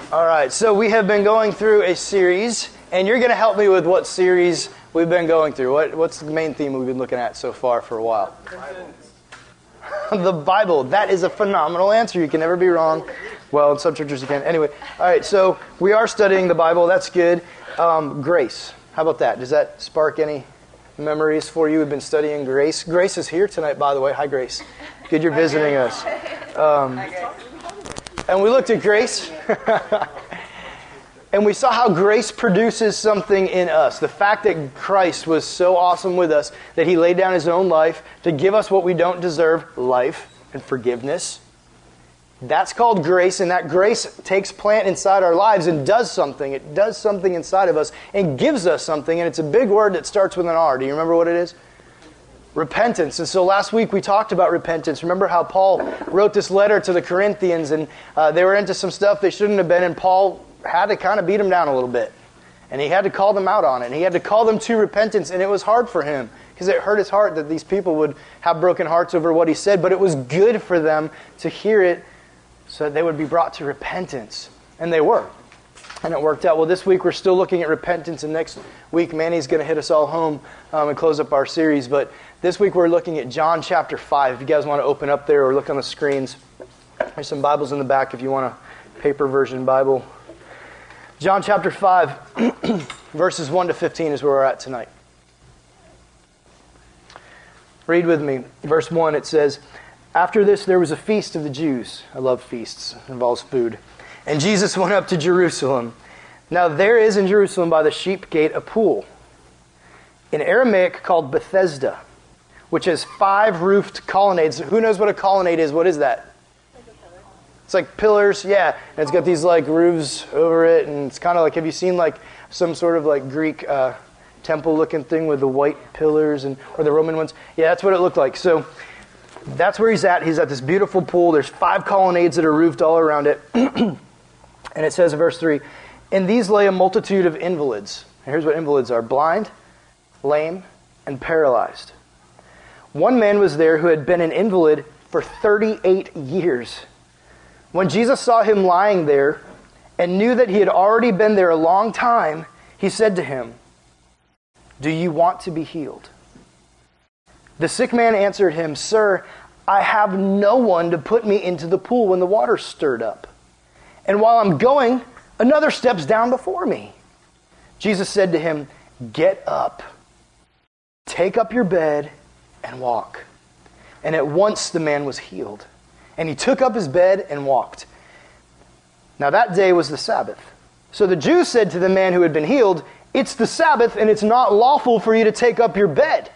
All right, so we have been going through a series, and you're going to help me with what series we've been going through. What's the main theme we've been looking at so far for a while? The Bible. That is a phenomenal answer. You can never be wrong. Well, in some churches you can. Anyway, all right, so we are studying the Bible. That's good. Grace. How about that? Does that spark any memories for you? We've been studying grace. Grace is here tonight, by the way. Hi, Grace. Good you're visiting us. And we looked at grace. And we saw how grace produces something in us. The fact that Christ was so awesome with us that He laid down His own life to give us what we don't deserve, life and forgiveness. That's called grace, and that grace takes plant inside our lives and does something. It does something inside of us and gives us something, and it's a big word that starts with an R. Do you remember what it is? Repentance. And so last week we talked about repentance. Remember how Paul wrote this letter to the Corinthians, and they were into some stuff they shouldn't have been, and Paul had to kind of beat them down a little bit. And he had to call them out on it. And he had to call them to repentance, and it was hard for him because it hurt his heart that these people would have broken hearts over what he said, but it was good for them to hear it so that they would be brought to repentance. And they were. And it worked out. Well, this week we're still looking at repentance, and next week Manny's going to hit us all home and close up our series. But this week we're looking at John chapter 5. If you guys want to open up there or look on the screens, there's some Bibles in the back if you want a paper version Bible. John chapter 5, verses 1 to 15 is where we're at tonight. Read with me. Verse 1, it says, "After this there was a feast of the Jews." I love feasts. It involves food. "And Jesus went up to Jerusalem. Now there is in Jerusalem by the sheep gate a pool, in Aramaic called Bethesda, which has 5 roofed colonnades." Who knows what a colonnade is? What is that? It's like pillars, yeah. And it's got these like roofs over it, and it's kind of like, have you seen like some sort of like Greek temple-looking thing with the white pillars or the Roman ones? Yeah, that's what it looked like. So that's where he's at. He's at this beautiful pool. There's 5 colonnades that are roofed all around it. And it says in verse 3, "In these lay a multitude of invalids." And here's what invalids are: blind, lame, and paralyzed. One man was there who had been an invalid for 38 years. When Jesus saw him lying there and knew that he had already been there a long time, he said to him, "Do you want to be healed?" The sick man answered him, "Sir, I have no one to put me into the pool when the water stirred up. And while I'm going, another steps down before me." Jesus said to him, "Get up, take up your bed, and walk." And at once the man was healed. And he took up his bed and walked. Now that day was the Sabbath. So the Jews said to the man who had been healed, "It's the Sabbath, and it's not lawful for you to take up your bed."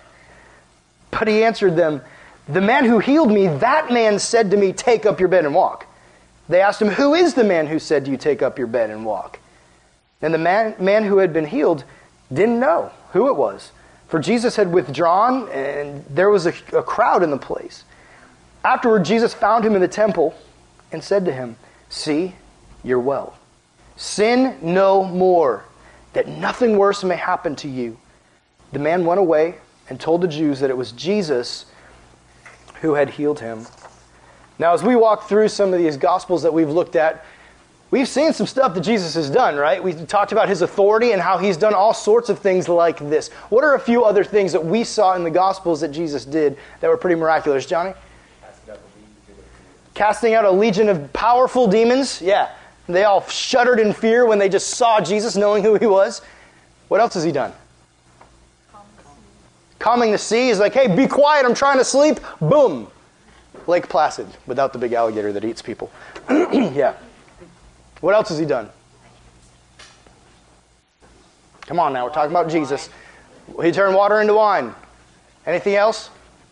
But he answered them, "The man who healed me, that man said to me, 'Take up your bed and walk.'" They asked him, "Who is the man who said to you, 'Take up your bed and walk'?" And the man who had been healed didn't know who it was, for Jesus had withdrawn, and there was a crowd in the place. Afterward, Jesus found him in the temple and said to him, "See, you're well. Sin no more, that nothing worse may happen to you." The man went away and told the Jews that it was Jesus who had healed him. Now, as we walk through some of these Gospels that we've looked at, we've seen some stuff that Jesus has done, right? We've talked about His authority and how He's done all sorts of things like this. What are a few other things that we saw in the Gospels that Jesus did that were pretty miraculous? Johnny? Casting out a legion of powerful demons. Yeah. They all shuddered in fear when they just saw Jesus, knowing who He was. What else has He done? Calming the sea. He's like, "Hey, be quiet, I'm trying to sleep." Boom. Lake Placid, without the big alligator that eats people. Yeah. What else has He done? Come on now, we're talking about Jesus. He turned water into wine. Anything else?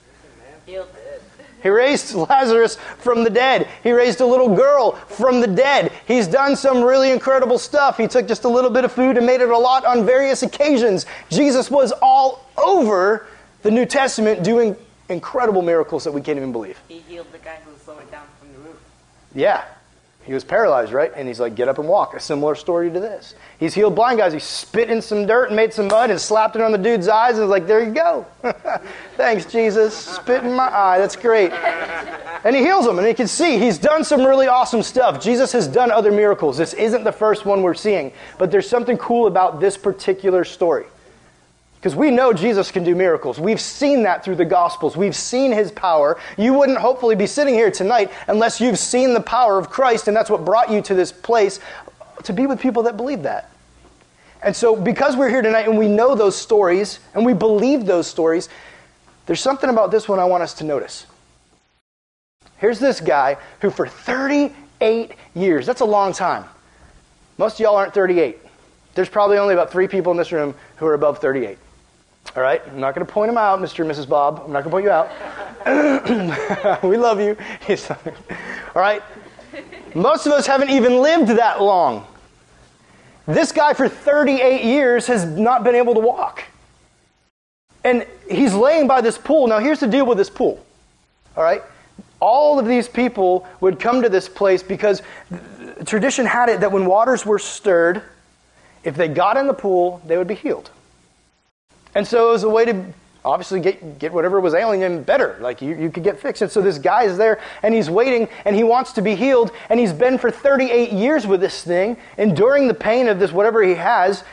He raised Lazarus from the dead. He raised a little girl from the dead. He's done some really incredible stuff. He took just a little bit of food and made it a lot on various occasions. Jesus was all over the New Testament doing incredible miracles that we can't even believe. He healed the guy who was slowing down from the roof. Yeah. He was paralyzed, right? And he's like, get up and walk. A similar story to this. He's healed blind guys. He spit in some dirt and made some mud and slapped it on the dude's eyes and was like, there you go. Thanks, Jesus. Spit in my eye. That's great. And he heals him, and he can see he's done some really awesome stuff. Jesus has done other miracles. This isn't the first one we're seeing. But there's something cool about this particular story. Because we know Jesus can do miracles. We've seen that through the Gospels. We've seen His power. You wouldn't hopefully be sitting here tonight unless you've seen the power of Christ, and that's what brought you to this place, to be with people that believe that. And so because we're here tonight and we know those stories, and we believe those stories, there's something about this one I want us to notice. Here's this guy who for 38 years, that's a long time. Most of y'all aren't 38. There's probably only about 3 people in this room who are above 38. All right? I'm not going to point them out, Mr. and Mrs. Bob. I'm not going to point you out. We love you. All right? Most of us haven't even lived that long. This guy for 38 years has not been able to walk. And he's laying by this pool. Now, here's the deal with this pool. All right? All of these people would come to this place because tradition had it that when waters were stirred, if they got in the pool, they would be healed. And so it was a way to obviously get whatever was ailing him better. Like you could get fixed. And so this guy is there and he's waiting and he wants to be healed. And he's been for 38 years with this thing, enduring the pain of this, whatever he has.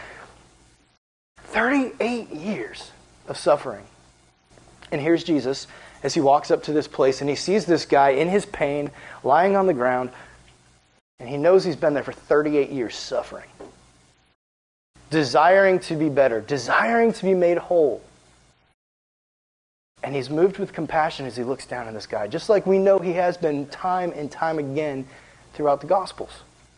38 years of suffering. And here's Jesus as he walks up to this place and he sees this guy in his pain, lying on the ground. And he knows he's been there for 38 years suffering. Desiring to be better, desiring to be made whole. And he's moved with compassion as he looks down on this guy, just like we know he has been time and time again throughout the Gospels.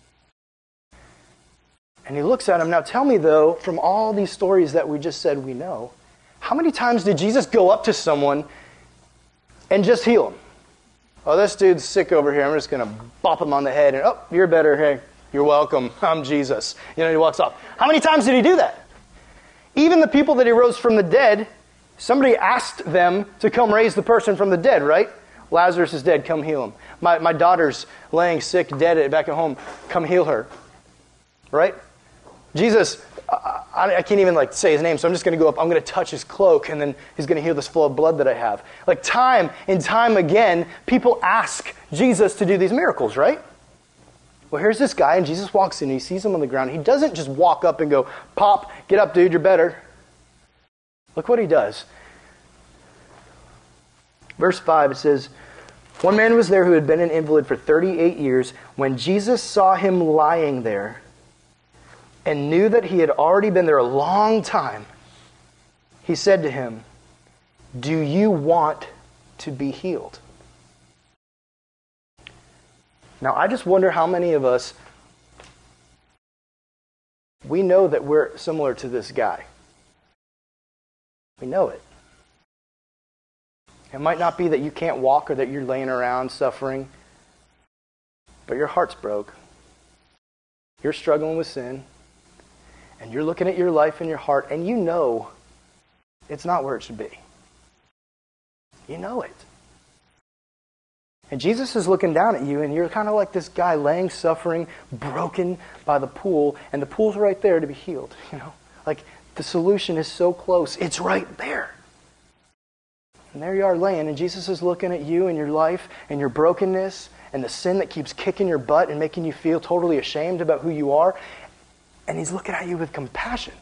And he looks at him. Now tell me though, from all these stories that we just said we know, how many times did Jesus go up to someone and just heal him? Oh, this dude's sick over here. I'm just going to bop him on the head and, oh, you're better. Hey, you're welcome. I'm Jesus. You know, he walks off. How many times did he do that? Even the people that he rose from the dead, somebody asked them to come raise the person from the dead, right? Lazarus is dead. Come heal him. My daughter's laying sick, dead back at home. Come heal her. Right? Jesus, I can't even say his name, so I'm just going to go up. I'm going to touch his cloak, and then he's going to heal this flow of blood that I have. Like time and time again, people ask Jesus to do these miracles, right? Well, here's this guy, and Jesus walks in, and he sees him on the ground. He doesn't just walk up and go, pop, get up, dude, you're better. Look what he does. Verse 5, it says, one man was there who had been an invalid for 38 years. When Jesus saw him lying there and knew that he had already been there a long time, he said to him, do you want to be healed? Now, I just wonder how many of us, we know that we're similar to this guy. We know it. It might not be that you can't walk or that you're laying around suffering, but your heart's broke. You're struggling with sin, and you're looking at your life and your heart, and you know it's not where it should be. You know it. And Jesus is looking down at you, and you're kind of like this guy laying, suffering, broken by the pool, and the pool's right there to be healed. You know, like the solution is so close. It's right there. And there you are laying, and Jesus is looking at you and your life and your brokenness and the sin that keeps kicking your butt and making you feel totally ashamed about who you are. And he's looking at you with compassion.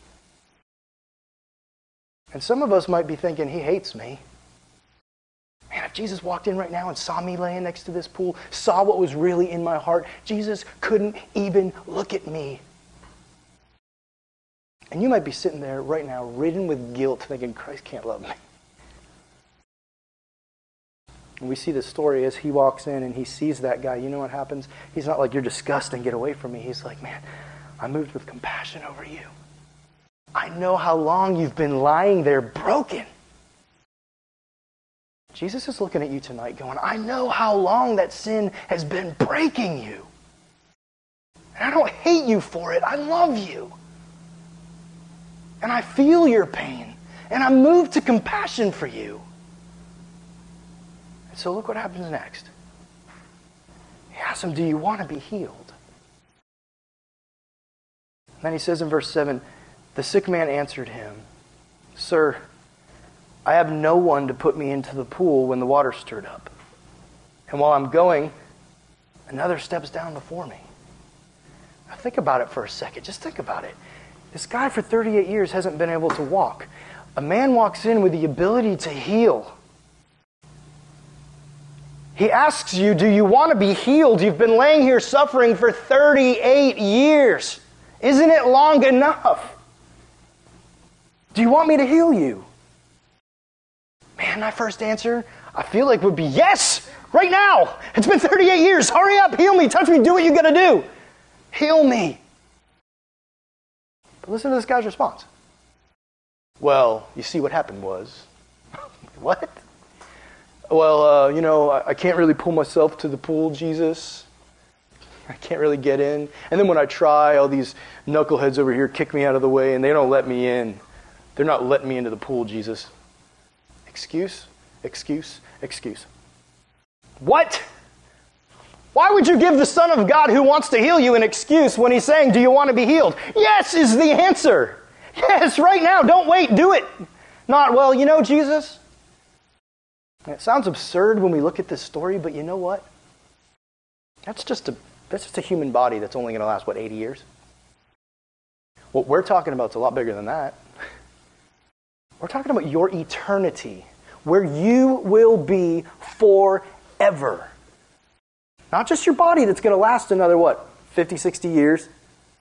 And some of us might be thinking, he hates me. Man, if Jesus walked in right now and saw me laying next to this pool, saw what was really in my heart, Jesus couldn't even look at me. And you might be sitting there right now, ridden with guilt, thinking, Christ can't love me. And we see the story as he walks in and he sees that guy. You know what happens? He's not like, you're disgusting, get away from me. He's like, man, I'm moved with compassion over you. I know how long you've been lying there broken. Jesus is looking at you tonight going, I know how long that sin has been breaking you. And I don't hate you for it. I love you. And I feel your pain. And I'm moved to compassion for you. And so look what happens next. He asks him, do you want to be healed? And then he says in verse 7, the sick man answered him, Sir, I have no one to put me into the pool when the water stirred up. And while I'm going, another steps down before me. Now think about it for a second. Just think about it. This guy for 38 years hasn't been able to walk. A man walks in with the ability to heal. He asks you, do you want to be healed? You've been laying here suffering for 38 years. Isn't it long enough? Do you want me to heal you? Man, my first answer, I feel like would be yes, right now. It's been 38 years. Hurry up, heal me, touch me, do what you got to do. Heal me. But listen to this guy's response. Well, you see what happened was. What? Well, I can't really pull myself to the pool, Jesus. I can't really get in. And then when I try, all these knuckleheads over here kick me out of the way and they don't let me in. They're not letting me into the pool, Jesus. Excuse. What? Why would you give the Son of God who wants to heal you an excuse when he's saying, do you want to be healed? Yes is the answer. Yes, right now. Don't wait. Do it. Not, well, Jesus. It sounds absurd when we look at this story, but you know what? That's just a human body that's only going to last, 80 years? What we're talking about is a lot bigger than that. We're talking about your eternity, where you will be forever. Not just your body that's going to last another, 50, 60 years?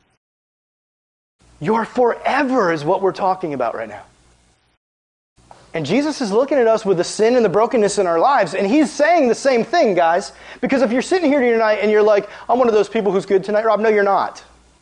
Your forever is what we're talking about right now. And Jesus is looking at us with the sin and the brokenness in our lives, and he's saying the same thing, guys. Because if you're sitting here tonight and you're like, I'm one of those people who's good tonight, Rob, no, you're not.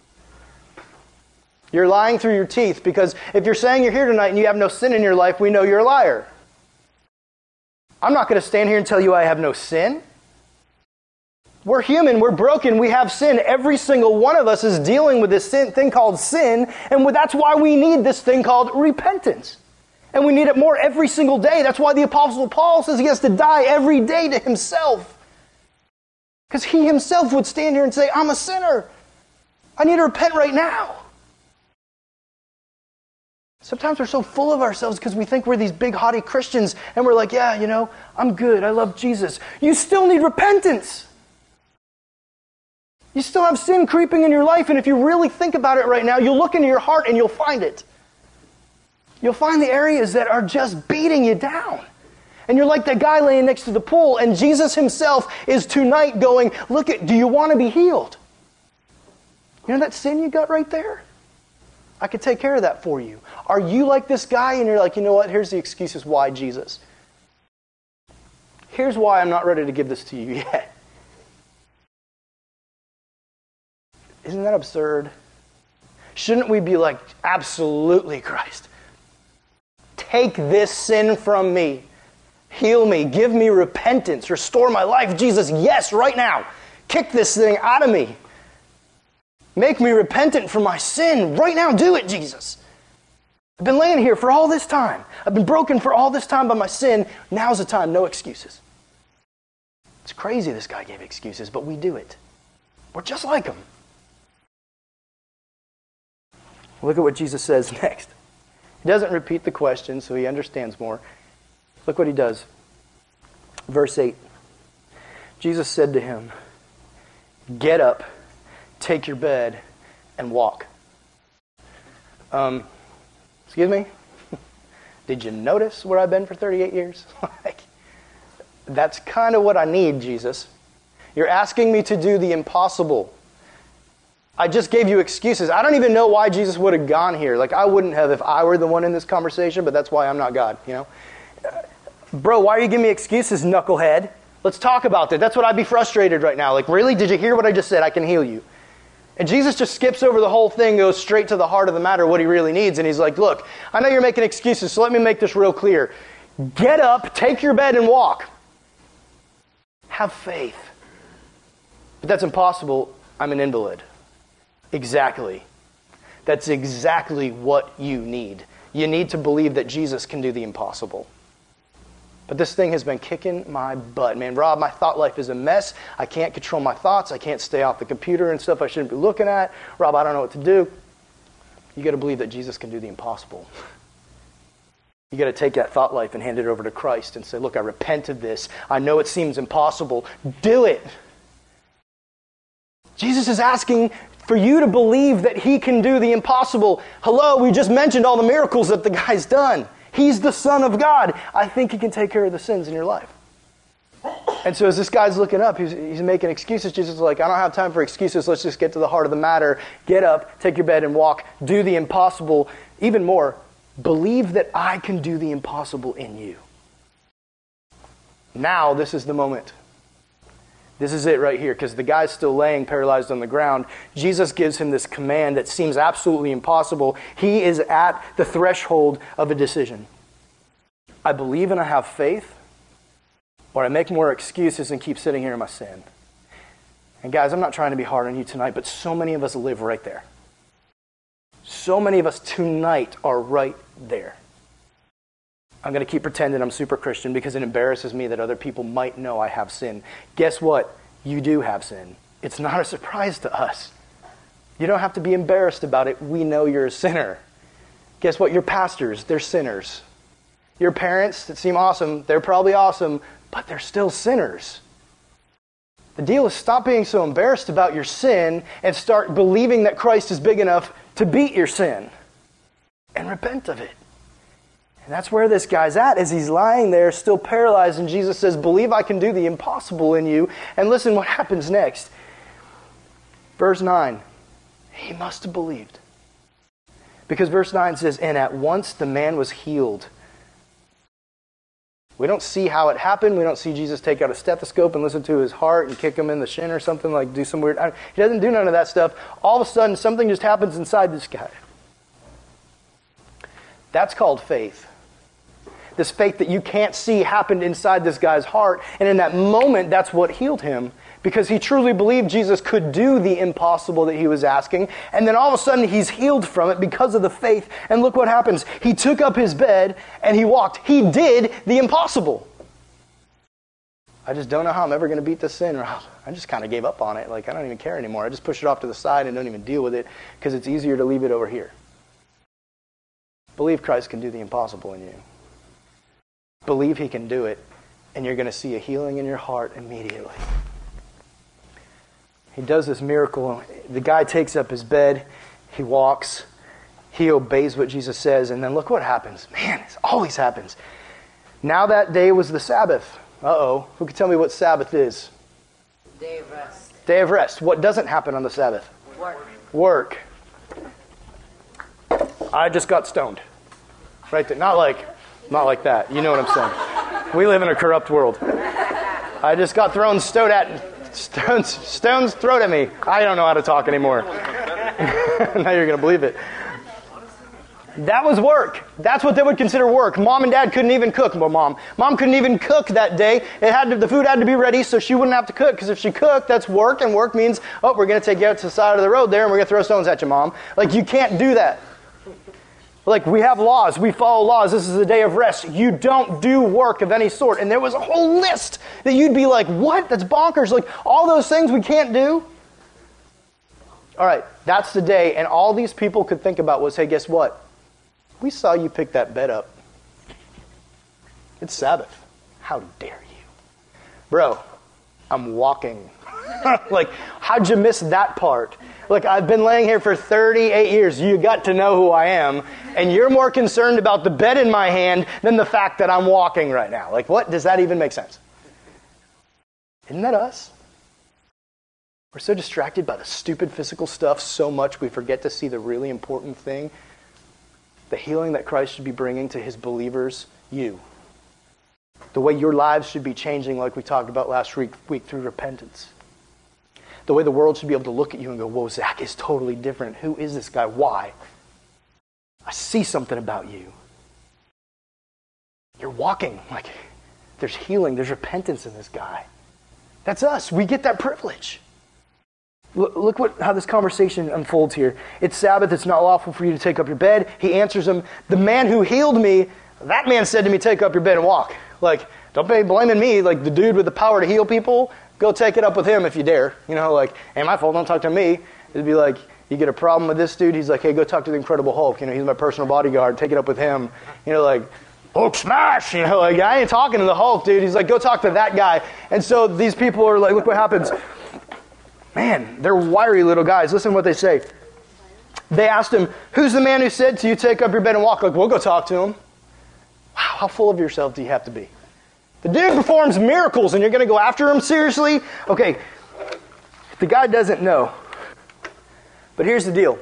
You're lying through your teeth, because if you're saying you're here tonight and you have no sin in your life, we know you're a liar. I'm not going to stand here and tell you I have no sin. We're human, we're broken, we have sin. Every single one of us is dealing with this thing called sin, and that's why we need this thing called repentance. And we need it more every single day. That's why the Apostle Paul says he has to die every day to himself. Because he himself would stand here and say, I'm a sinner. I need to repent right now. Sometimes we're so full of ourselves because we think we're these big, haughty Christians, and we're like, yeah, I'm good. I love Jesus. You still need repentance. You still have sin creeping in your life, and if you really think about it right now, you'll look into your heart and you'll find it. You'll find the areas that are just beating you down. And you're like that guy laying next to the pool, and Jesus himself is tonight going, do you want to be healed? You know that sin you got right there? I could take care of that for you. Are you like this guy and you're like, you know what, here's the excuses why, Jesus. Here's why I'm not ready to give this to you yet. Isn't that absurd? Shouldn't we be like, absolutely, Christ. Take this sin from me. Heal me. Give me repentance. Restore my life. Jesus, yes, right now. Kick this thing out of me. Make me repentant for my sin. Right now, do it, Jesus. I've been laying here for all this time. I've been broken for all this time by my sin. Now's the time. No excuses. It's crazy this guy gave excuses, but we do it. We're just like him. Look at what Jesus says next. He doesn't repeat the question, so he understands more. Look what he does. Verse 8. Jesus said to him, get up, take your bed, and walk. Excuse me? Did you notice where I've been for 38 years? That's kind of what I need, Jesus. You're asking me to do the impossible. I just gave you excuses. I don't even know why Jesus would have gone here. I wouldn't have if I were the one in this conversation, but that's why I'm not God, Bro, why are you giving me excuses, knucklehead? Let's talk about that. That's what I'd be frustrated right now. Really? Did you hear what I just said? I can heal you. And Jesus just skips over the whole thing, goes straight to the heart of the matter, what he really needs. And he's like, look, I know you're making excuses, so let me make this real clear. Get up, take your bed, and walk. Have faith. But that's impossible. I'm an invalid. Exactly. That's exactly what you need. You need to believe that Jesus can do the impossible. But this thing has been kicking my butt. Man, Rob, my thought life is a mess. I can't control my thoughts. I can't stay off the computer and stuff I shouldn't be looking at. Rob, I don't know what to do. You got to believe that Jesus can do the impossible. You got to take that thought life and hand it over to Christ and say, look, I repent of this. I know it seems impossible. Do it. Jesus is asking for you to believe that he can do the impossible. Hello, we just mentioned all the miracles that the guy's done. He's the Son of God. I think he can take care of the sins in your life. And so as this guy's looking up, he's making excuses. Jesus is like, I don't have time for excuses. Let's just get to the heart of the matter. Get up, take your bed and walk. Do the impossible. Even more, believe that I can do the impossible in you. Now, this is the moment. This is it right here, because the guy's still laying paralyzed on the ground. Jesus gives him this command that seems absolutely impossible. He is at the threshold of a decision. I believe and I have faith, or I make more excuses and keep sitting here in my sin. And guys, I'm not trying to be hard on you tonight, but so many of us live right there. So many of us tonight are right there. I'm going to keep pretending I'm super Christian because it embarrasses me that other people might know I have sin. Guess what? You do have sin. It's not a surprise to us. You don't have to be embarrassed about it. We know you're a sinner. Guess what? Your pastors, they're sinners. Your parents that seem awesome, they're probably awesome, but they're still sinners. The deal is stop being so embarrassed about your sin and start believing that Christ is big enough to beat your sin. And repent of it. And that's where this guy's at, as he's lying there, still paralyzed, and Jesus says, believe I can do the impossible in you. And listen what happens next. Verse 9, he must have believed. Because verse 9 says, and at once the man was healed. We don't see how it happened. We don't see Jesus take out a stethoscope and listen to his heart and kick him in the shin or something, like do some weird... He doesn't do none of that stuff. All of a sudden, something just happens inside this guy. That's called faith. This faith that you can't see happened inside this guy's heart. And in that moment, that's what healed him. Because he truly believed Jesus could do the impossible that he was asking. And then all of a sudden, he's healed from it because of the faith. And look what happens. He took up his bed and he walked. He did the impossible. I just don't know how I'm ever going to beat this sin. Or I just kind of gave up on it. Like, I don't even care anymore. I just push it off to the side and don't even deal with it because it's easier to leave it over here. Believe Christ can do the impossible in you. Believe he can do it, and you're going to see a healing in your heart immediately. He does this miracle. The guy takes up his bed. He walks. He obeys what Jesus says, and then look what happens. Man, it always happens. Now that day was the Sabbath. Uh-oh. Who can tell me what Sabbath is? Day of rest. Day of rest. What doesn't happen on the Sabbath? Work. I just got stoned. Right there. Not like that. You know what I'm saying. We live in a corrupt world. I just got stones thrown at me. I don't know how to talk anymore. Now you're going to believe it. That was work. That's what they would consider work. Mom and Dad couldn't even cook. Well, Mom couldn't even cook that day. The food had to be ready so she wouldn't have to cook. Because if she cooked, that's work. And work means, we're going to take you out to the side of the road there and we're going to throw stones at you, Mom. Like, you can't do that. Like, we have laws. We follow laws. This is a day of rest. You don't do work of any sort. And there was a whole list that you'd be like, what? That's bonkers. Like, all those things we can't do? All right, that's the day. And all these people could think about was, hey, guess what? We saw you pick that bed up. It's Sabbath. How dare you? Bro, I'm walking. Like, how'd you miss that part? Look, I've been laying here for 38 years. You got to know who I am. And you're more concerned about the bed in my hand than the fact that I'm walking right now. Like, what? Does that even make sense? Isn't that us? We're so distracted by the stupid physical stuff so much we forget to see the really important thing. The healing that Christ should be bringing to his believers, you. The way your lives should be changing like we talked about last week through repentance. The way the world should be able to look at you and go, whoa, Zach is totally different. Who is this guy? Why? I see something about you. You're walking. Like, there's healing. There's repentance in this guy. That's us. We get that privilege. Look how this conversation unfolds here. It's Sabbath. It's not lawful for you to take up your bed. He answers him, the man who healed me, that man said to me, take up your bed and walk. Like, Don't be blaming me, like the dude with the power to heal people. Go take it up with him if you dare. You know, like, ain't my fault, don't talk to me. It'd be like, you get a problem with this dude, he's like, hey, go talk to the Incredible Hulk. You know, he's my personal bodyguard. Take it up with him. You know, like, Hulk smash! You know, like, I ain't talking to the Hulk, dude. He's like, go talk to that guy. And so these people are like, look what happens. Man, they're wiry little guys. Listen to what they say. They asked him, who's the man who said to you, take up your bed and walk? Like, we'll go talk to him. Wow, how full of yourself do you have to be? The dude performs miracles and you're going to go after him? Seriously? Okay, the guy doesn't know. But here's the deal.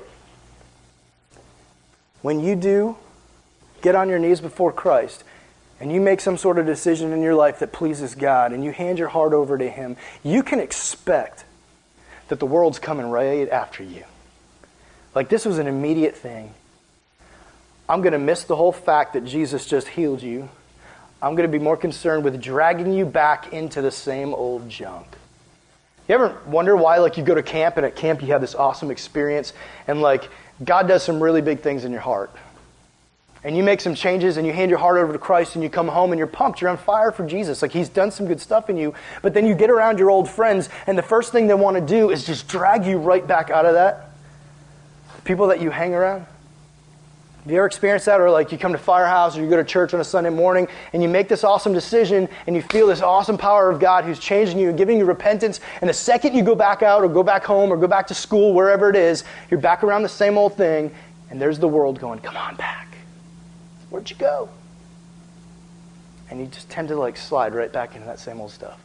When you do get on your knees before Christ and you make some sort of decision in your life that pleases God and you hand your heart over to Him, you can expect that the world's coming right after you. Like, this was an immediate thing. I'm going to miss the whole fact that Jesus just healed you. I'm going to be more concerned with dragging you back into the same old junk. You ever wonder why, like, you go to camp and at camp you have this awesome experience and, like, God does some really big things in your heart. And you make some changes and you hand your heart over to Christ and you come home and you're pumped. You're on fire for Jesus. Like, He's done some good stuff in you. But then you get around your old friends and the first thing they want to do is just drag you right back out of that. People that you hang around. Have you ever experienced that? Or like you come to Firehouse or you go to church on a Sunday morning and you make this awesome decision and you feel this awesome power of God who's changing you and giving you repentance. And the second you go back out or go back home or go back to school, wherever it is, you're back around the same old thing and there's the world going, come on back. Where'd you go? And you just tend to like slide right back into that same old stuff.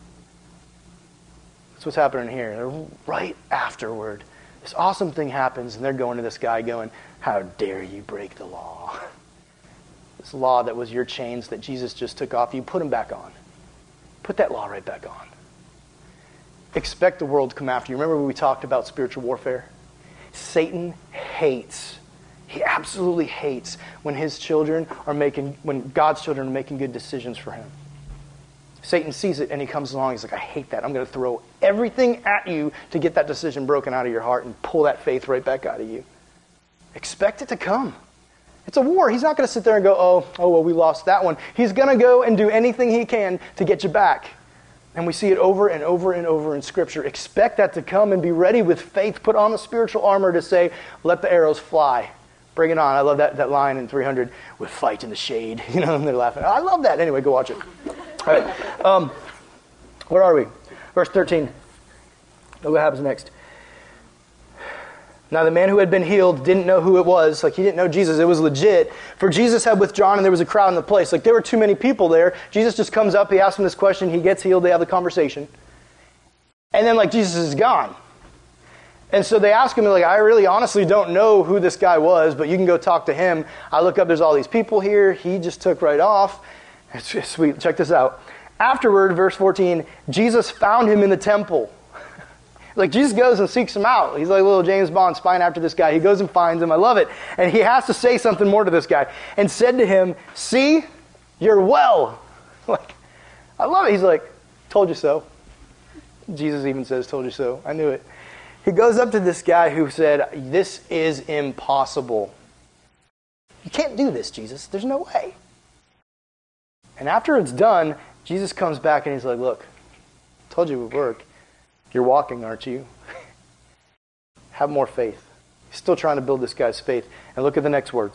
That's what's happening here. Right afterward, this awesome thing happens and they're going to this guy going, how dare you break the law? This law that was your chains that Jesus just took off you, put them back on. Put that law right back on. Expect the world to come after you. Remember when we talked about spiritual warfare? Satan hates. He absolutely hates when God's children are making good decisions for him. Satan sees it and he comes along. He's like, I hate that. I'm going to throw everything at you to get that decision broken out of your heart and pull that faith right back out of you. Expect it to come. It's a war. He's not going to sit there and go, oh, well, we lost that one. He's going to go and do anything he can to get you back. And we see it over and over and over in Scripture. Expect that to come and be ready with faith. Put on the spiritual armor to say, let the arrows fly. Bring it on. I love that line in 300, with fight in the shade. You know, and they're laughing. I love that. Anyway, go watch it. All right. Where are we? Verse 13. Look what happens next. Now the man who had been healed didn't know who it was. Like, he didn't know Jesus. It was legit. For Jesus had withdrawn and there was a crowd in the place. Like, there were too many people there. Jesus just comes up. He asks him this question. He gets healed. They have the conversation. And then, like, Jesus is gone. And so they ask him, like, I really honestly don't know who this guy was, but you can go talk to him. I look up, there's all these people here. He just took right off. It's just sweet. Check this out. Afterward, verse 14, Jesus found him in the temple. Like, Jesus goes and seeks him out. He's like little James Bond spying after this guy. He goes and finds him. I love it. And he has to say something more to this guy. And said to him, see, you're well. Like, I love it. He's like, told you so. Jesus even says, told you so. I knew it. He goes up to this guy who said, this is impossible. You can't do this, Jesus. There's no way. And after it's done, Jesus comes back and he's like, look, told you it would work. You're walking, aren't you? Have more faith. He's still trying to build this guy's faith. And look at the next words.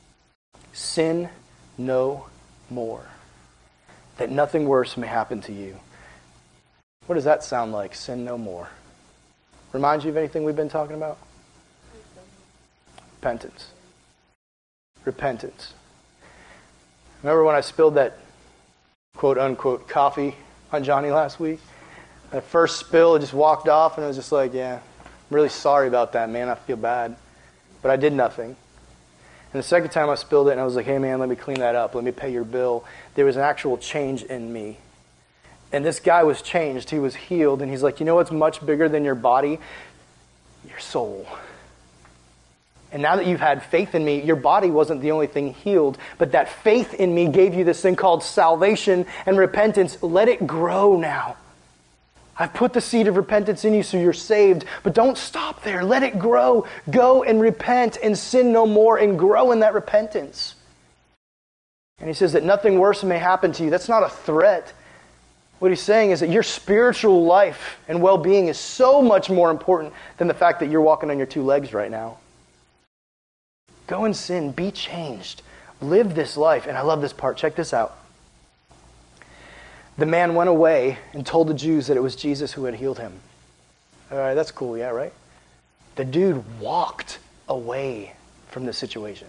Sin no more, that nothing worse may happen to you. What does that sound like? Sin no more. Remind you of anything we've been talking about? Repentance. Repentance. Remember when I spilled that quote-unquote coffee on Johnny last week? That first spill, it just walked off, and I was just like, yeah, I'm really sorry about that, man. I feel bad. But I did nothing. And the second time I spilled it, and I was like, hey, man, let me clean that up. Let me pay your bill. There was an actual change in me. And this guy was changed. He was healed. And he's like, you know what's much bigger than your body? Your soul. And now that you've had faith in me, your body wasn't the only thing healed, but that faith in me gave you this thing called salvation and repentance. Let it grow now. I've put the seed of repentance in you so you're saved, but don't stop there. Let it grow. Go and repent and sin no more and grow in that repentance. And he says that nothing worse may happen to you. That's not a threat. What he's saying is that your spiritual life and well-being is so much more important than the fact that you're walking on your two legs right now. Go and sin. Be changed. Live this life. And I love this part. Check this out. The man went away and told the Jews that it was Jesus who had healed him. All right, that's cool, yeah, right? The dude walked away from the situation.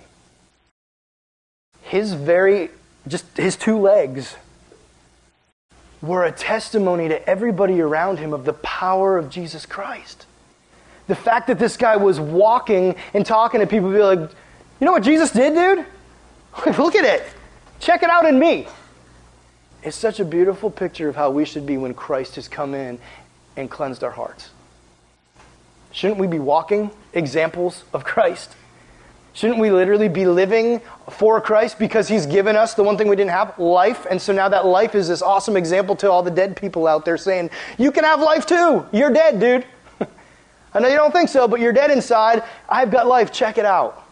His two legs were a testimony to everybody around him of the power of Jesus Christ. The fact that this guy was walking and talking to people, be like, you know what Jesus did, dude? Look at it. Check it out in me. It's such a beautiful picture of how we should be when Christ has come in and cleansed our hearts. Shouldn't we be walking examples of Christ? Shouldn't we literally be living for Christ because He's given us the one thing we didn't have, life? And so now that life is this awesome example to all the dead people out there saying, you can have life too. You're dead, dude. I know you don't think so, but you're dead inside. I've got life. Check it out.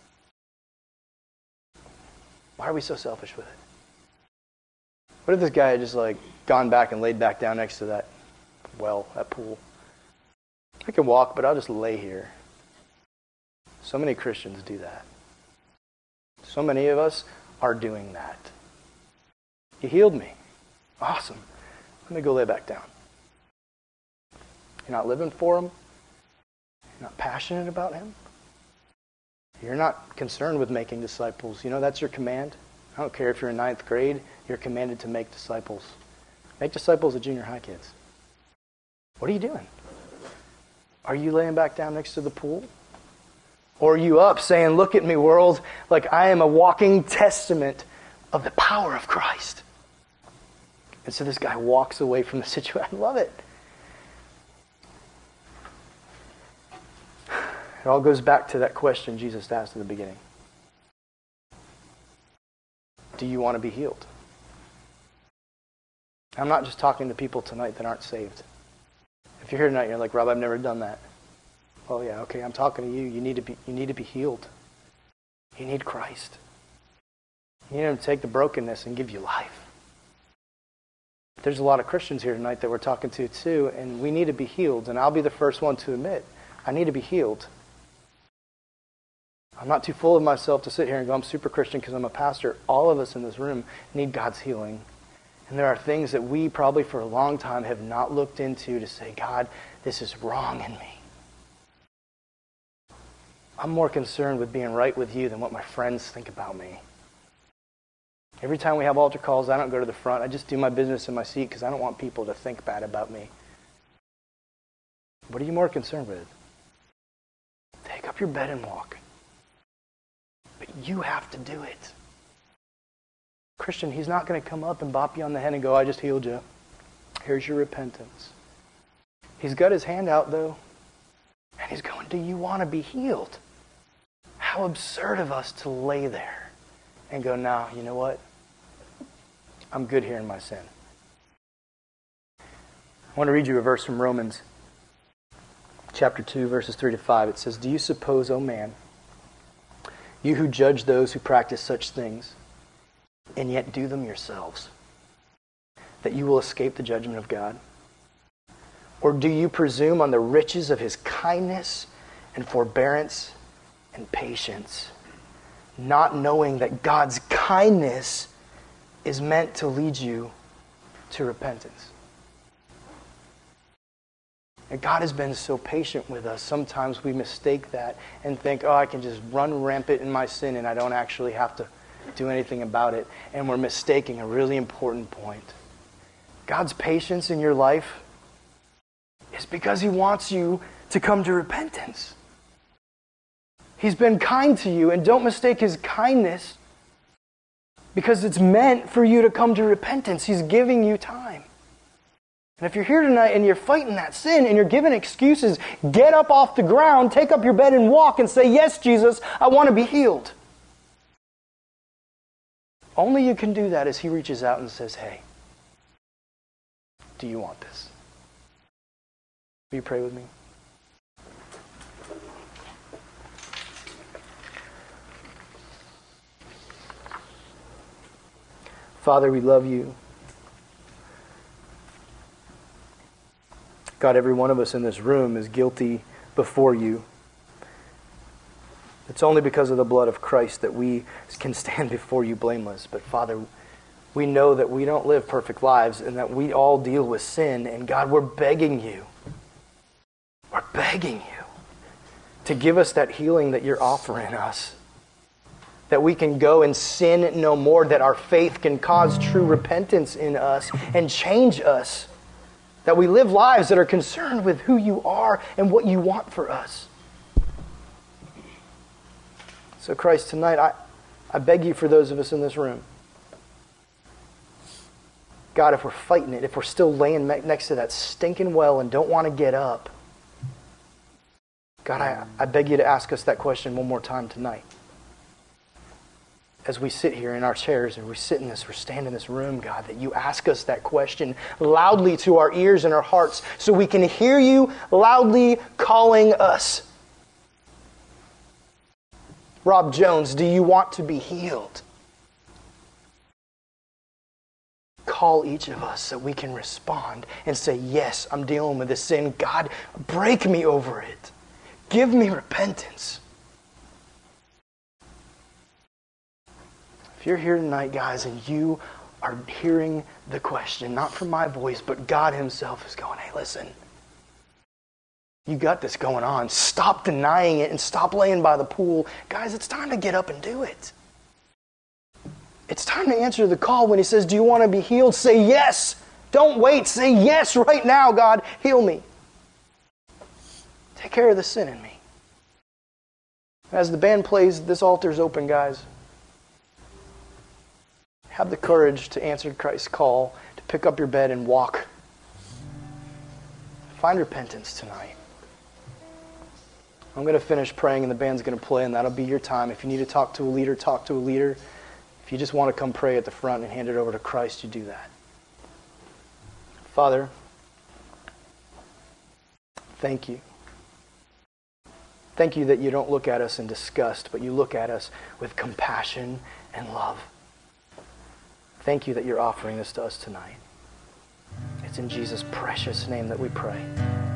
Why are we so selfish with it? What if this guy had just gone back and laid back down next to that well, that pool? I can walk, but I'll just lay here. So many Christians do that. So many of us are doing that. You healed me. Awesome. Let me go lay back down. You're not living for Him. You're not passionate about Him. You're not concerned with making disciples. You know that's your command. I don't care if you're in 9th grade. You're commanded to make disciples. Make disciples of junior high kids. What are you doing? Are you laying back down next to the pool? Or are you up saying, look at me, world, like I am a walking testament of the power of Christ? And so this guy walks away from the situation. I love it. It all goes back to that question Jesus asked at the beginning. Do you want to be healed? I'm not just talking to people tonight that aren't saved. If you're here tonight and you're like, Rob, I've never done that. Oh yeah, okay, I'm talking to you. You need to be healed. You need Christ. You need Him to take the brokenness and give you life. There's a lot of Christians here tonight that we're talking to too, and we need to be healed. And I'll be the first one to admit, I need to be healed. I'm not too full of myself to sit here and go, I'm super Christian because I'm a pastor. All of us in this room need God's healing. And there are things that we probably for a long time have not looked into to say, God, this is wrong in me. I'm more concerned with being right with you than what my friends think about me. Every time we have altar calls, I don't go to the front. I just do my business in my seat because I don't want people to think bad about me. What are you more concerned with? Take up your bed and walk. But you have to do it. Christian, He's not going to come up and bop you on the head and go, I just healed you. Here's your repentance. He's got His hand out, though. And He's going, do you want to be healed? How absurd of us to lay there and go, no, you know what? I'm good here in my sin. I want to read you a verse from Romans chapter 2, verses 3 to 5. It says, do you suppose, O man, you who judge those who practice such things, and yet do them yourselves, that you will escape the judgment of God? Or do you presume on the riches of His kindness and forbearance and patience, not knowing that God's kindness is meant to lead you to repentance? And God has been so patient with us. Sometimes we mistake that and think, I can just run rampant in my sin and I don't actually have to do anything about it. And we're mistaking a really important point. God's patience in your life is because He wants you to come to repentance. He's been kind to you, and don't mistake His kindness because it's meant for you to come to repentance. He's giving you time. And if you're here tonight and you're fighting that sin and you're giving excuses, get up off the ground, take up your bed and walk and say, yes, Jesus, I want to be healed. Only you can do that as He reaches out and says, hey, do you want this? Will you pray with me? Father, we love you. God, every one of us in this room is guilty before you. It's only because of the blood of Christ that we can stand before you blameless. But Father, we know that we don't live perfect lives and that we all deal with sin. And God, we're begging you to give us that healing that you're offering us. That we can go and sin no more, that our faith can cause true repentance in us and change us. That we live lives that are concerned with who you are and what you want for us. So Christ, tonight, I beg you for those of us in this room. God, if we're fighting it, if we're still laying next to that stinking well and don't want to get up, God, I beg you to ask us that question one more time tonight. As we sit here in our chairs and we stand in this room, God, that you ask us that question loudly to our ears and our hearts so we can hear you loudly calling us. Rob Jones, do you want to be healed? Call each of us so we can respond and say, yes, I'm dealing with this sin. God, break me over it. Give me repentance. If you're here tonight, guys, and you are hearing the question, not from my voice, but God himself is going, hey, listen, you got this going on. Stop denying it and stop laying by the pool. Guys, it's time to get up and do it. It's time to answer the call when he says, do you want to be healed? Say yes. Don't wait. Say yes right now, God. Heal me. Take care of the sin in me. As the band plays, this altar's open, guys. Have the courage to answer Christ's call, to pick up your bed and walk. Find repentance tonight. I'm going to finish praying and the band's going to play, and that'll be your time. If you need to talk to a leader, talk to a leader. If you just want to come pray at the front and hand it over to Christ, you do that. Father, thank you. Thank you that you don't look at us in disgust, but you look at us with compassion and love. Thank you that you're offering this to us tonight. It's in Jesus' precious name that we pray.